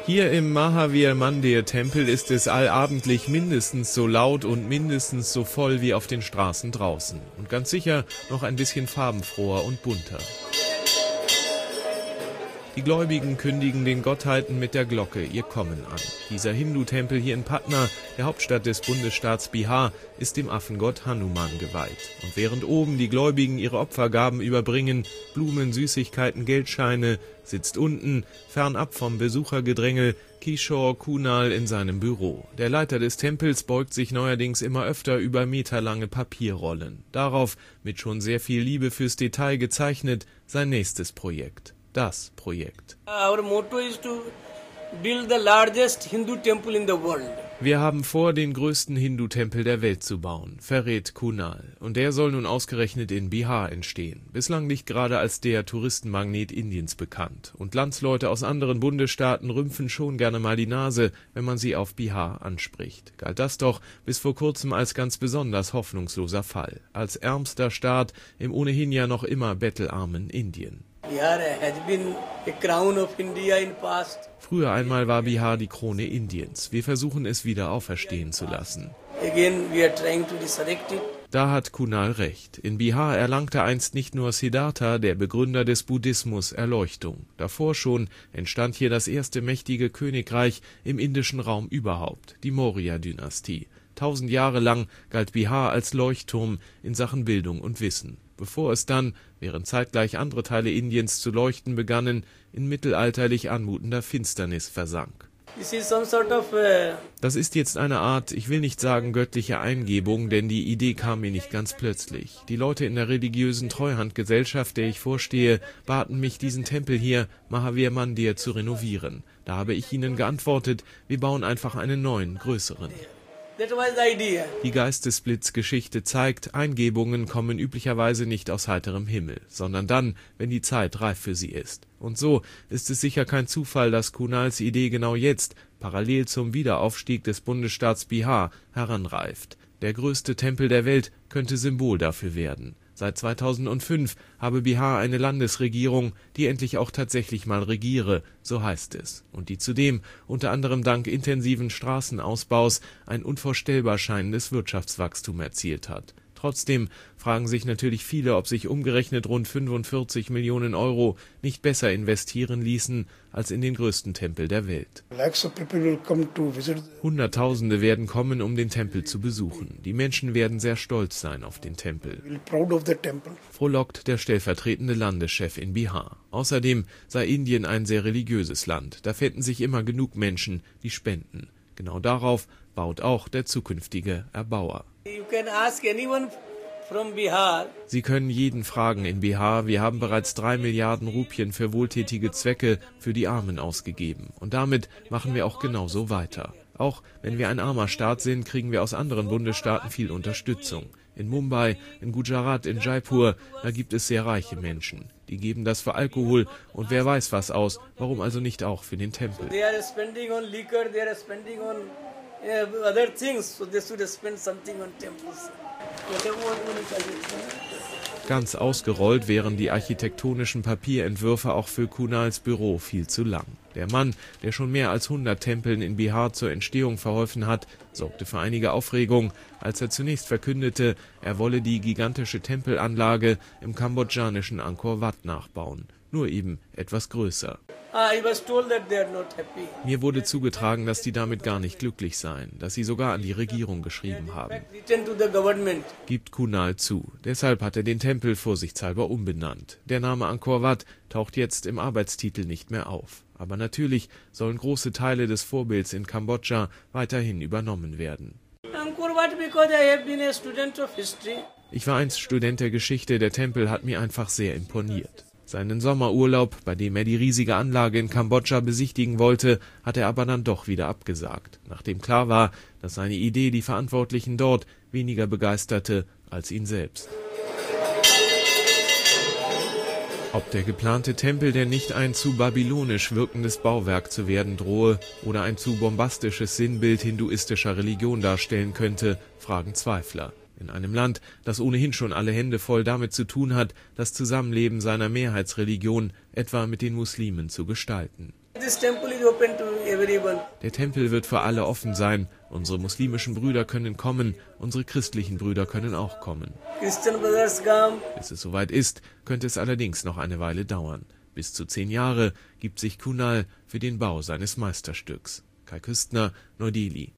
Hier im Mahavir Mandir Tempel ist es allabendlich mindestens so laut und mindestens so voll wie auf den Straßen draußen. Und ganz sicher noch ein bisschen farbenfroher und bunter. Die Gläubigen kündigen den Gottheiten mit der Glocke ihr Kommen an. Dieser Hindu-Tempel hier in Patna, der Hauptstadt des Bundesstaats Bihar, ist dem Affengott Hanuman geweiht. Und während oben die Gläubigen ihre Opfergaben überbringen, Blumen, Süßigkeiten, Geldscheine, sitzt unten, fernab vom Besuchergedrängel, Kishore Kunal in seinem Büro. Der Leiter des Tempels beugt sich neuerdings immer öfter über meterlange Papierrollen. Darauf, mit schon sehr viel Liebe fürs Detail gezeichnet, sein nächstes Projekt. Das Projekt. Our motto is to build the largest Hindu temple in the world. Wir haben vor, den größten Hindu-Tempel der Welt zu bauen, verrät Kunal. Und der soll nun ausgerechnet in Bihar entstehen. Bislang nicht gerade als der Touristenmagnet Indiens bekannt. Und Landsleute aus anderen Bundesstaaten rümpfen schon gerne mal die Nase, wenn man sie auf Bihar anspricht. Galt das doch bis vor kurzem als ganz besonders hoffnungsloser Fall. Als ärmster Staat im ohnehin ja noch immer bettelarmen Indien. Bihar has been a crown of India in past. Früher einmal war Bihar die Krone Indiens. Wir versuchen es wieder auferstehen zu lassen. Again we are trying to resurrect it. Da hat Kunal recht. In Bihar erlangte einst nicht nur Siddhartha, der Begründer des Buddhismus, Erleuchtung. Davor schon entstand hier das erste mächtige Königreich im indischen Raum überhaupt, die Maurya-Dynastie. 1000 Jahre lang galt Bihar als Leuchtturm in Sachen Bildung und Wissen, bevor es dann, während zeitgleich andere Teile Indiens zu leuchten begannen, in mittelalterlich anmutender Finsternis versank. Das ist jetzt eine Art, ich will nicht sagen göttliche Eingebung, denn die Idee kam mir nicht ganz plötzlich. Die Leute in der religiösen Treuhandgesellschaft, der ich vorstehe, baten mich, diesen Tempel hier, Mahavir Mandir, zu renovieren. Da habe ich ihnen geantwortet, wir bauen einfach einen neuen, größeren. Die Geistesblitzgeschichte zeigt, Eingebungen kommen üblicherweise nicht aus heiterem Himmel, sondern dann, wenn die Zeit reif für sie ist. Und so ist es sicher kein Zufall, dass Kunals Idee genau jetzt, parallel zum Wiederaufstieg des Bundesstaats Bihar, heranreift. Der größte Tempel der Welt könnte Symbol dafür werden. Seit 2005 habe Bihar eine Landesregierung, die endlich auch tatsächlich mal regiere, so heißt es, und die zudem unter anderem dank intensiven Straßenausbaus ein unvorstellbar scheinendes Wirtschaftswachstum erzielt hat. Trotzdem fragen sich natürlich viele, ob sich umgerechnet rund 45 Millionen Euro nicht besser investieren ließen als in den größten Tempel der Welt. Hunderttausende werden kommen, um den Tempel zu besuchen. Die Menschen werden sehr stolz sein auf den Tempel. Frohlockt der stellvertretende Landeschef in Bihar. Außerdem sei Indien ein sehr religiöses Land. Da fänden sich immer genug Menschen, die spenden. Genau darauf baut auch der zukünftige Erbauer. Sie können jeden fragen in Bihar, wir haben bereits 3 Milliarden Rupien für wohltätige Zwecke für die Armen ausgegeben. Und damit machen wir auch genauso weiter. Auch wenn wir ein armer Staat sind, kriegen wir aus anderen Bundesstaaten viel Unterstützung. In Mumbai, in Gujarat, in Jaipur, da gibt es sehr reiche Menschen. Die geben das für Alkohol und wer weiß was aus, warum also nicht auch für den Tempel. Other things, so they should spend something on temples. Ganz ausgerollt wären die architektonischen Papierentwürfe auch für Kunals Büro viel zu lang. Der Mann, der schon mehr als 100 Tempeln in Bihar zur Entstehung verholfen hat, sorgte für einige Aufregung, als er zunächst verkündete, er wolle die gigantische Tempelanlage im kambodschanischen Angkor Wat nachbauen, nur eben etwas größer. Mir wurde zugetragen, dass die damit gar nicht glücklich seien, dass sie sogar an die Regierung geschrieben haben. Gibt Kunal zu. Deshalb hat er den Tempel vorsichtshalber umbenannt. Der Name Angkor Wat taucht jetzt im Arbeitstitel nicht mehr auf. Aber natürlich sollen große Teile des Vorbilds in Kambodscha weiterhin übernommen werden. Ich war einst Student der Geschichte, der Tempel hat mir einfach sehr imponiert. Seinen Sommerurlaub, bei dem er die riesige Anlage in Kambodscha besichtigen wollte, hat er aber dann doch wieder abgesagt, nachdem klar war, dass seine Idee die Verantwortlichen dort weniger begeisterte als ihn selbst. Ob der geplante Tempel denn nicht ein zu babylonisch wirkendes Bauwerk zu werden drohe oder ein zu bombastisches Sinnbild hinduistischer Religion darstellen könnte, fragen Zweifler. In einem Land, das ohnehin schon alle Hände voll damit zu tun hat, das Zusammenleben seiner Mehrheitsreligion etwa mit den Muslimen zu gestalten. this temple is open to everyone. Der Tempel wird für alle offen sein. Unsere muslimischen Brüder können kommen, unsere christlichen Brüder können auch kommen. Christian brothers come. Bis es soweit ist, könnte es allerdings noch eine Weile dauern. Bis zu 10 Jahre gibt sich Kunal für den Bau seines Meisterstücks. Kai Küstner, Neu-Delhi.